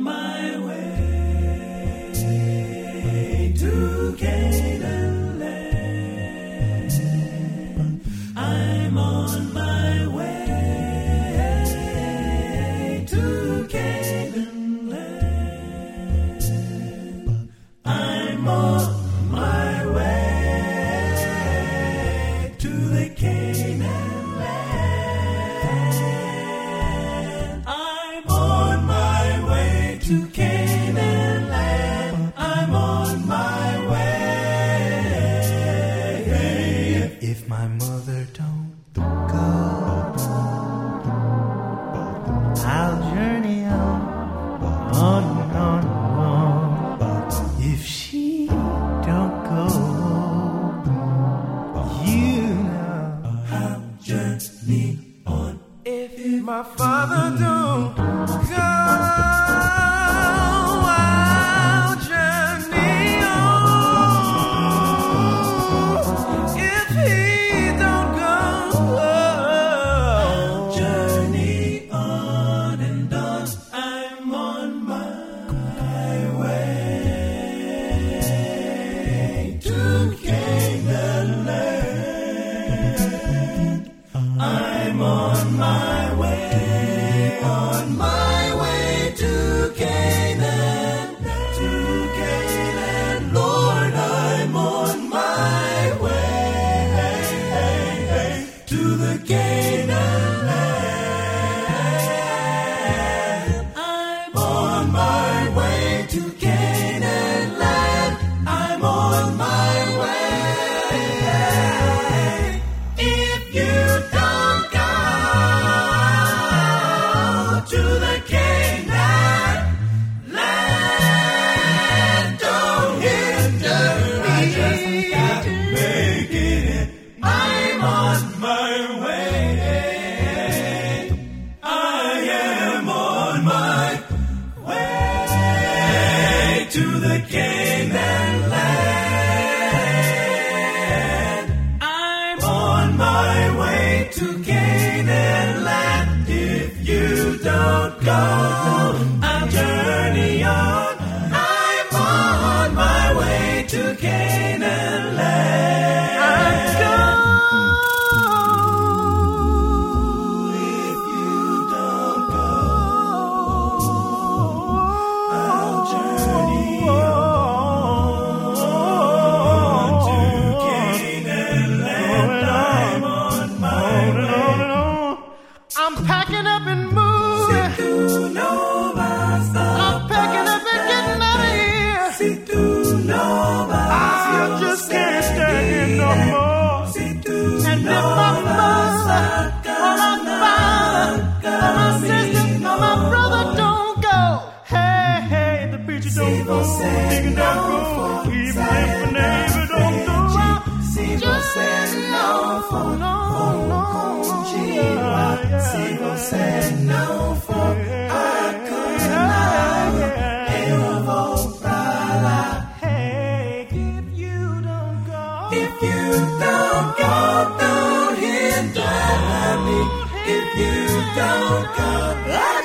my way to Canaan land. I'm on my way to Canaan land. I'm on my way to the Canaan land. I'm on my way to Canaan land. I'm on my way. If my mother don't go, I'll journey on. If she don't go, you know I'll journey on. If my father don't go, I'll journey on. If he don't go, I'll journey on and on. I'm on my way to Canaan land. I'm on my way to Canaan, Lord, I'm on my way to the Canaan land. I'm on my way to Canaan land. I'm on my way. If you don't go to the Canaan land, don't hinder me. I just got to make it. I'm on my way. I am on my way to the Canaan land. I'm on my way to Canaan land. If you don't go, I'll journey on. I'm on my way to Canaan land. I'll go. If you don't go, I'll journey on to Canaan land. I'm on my way. I'm packing up and moving. I'm packing up and getting out of here. I just can't stand here no more. And if my mother, or my father, or my sister, or my brother don't go, hey, the preacher don't go, nigga don't go, even if my neighbor don't go, just no, If you don't go, don't hinder me. If you don't go,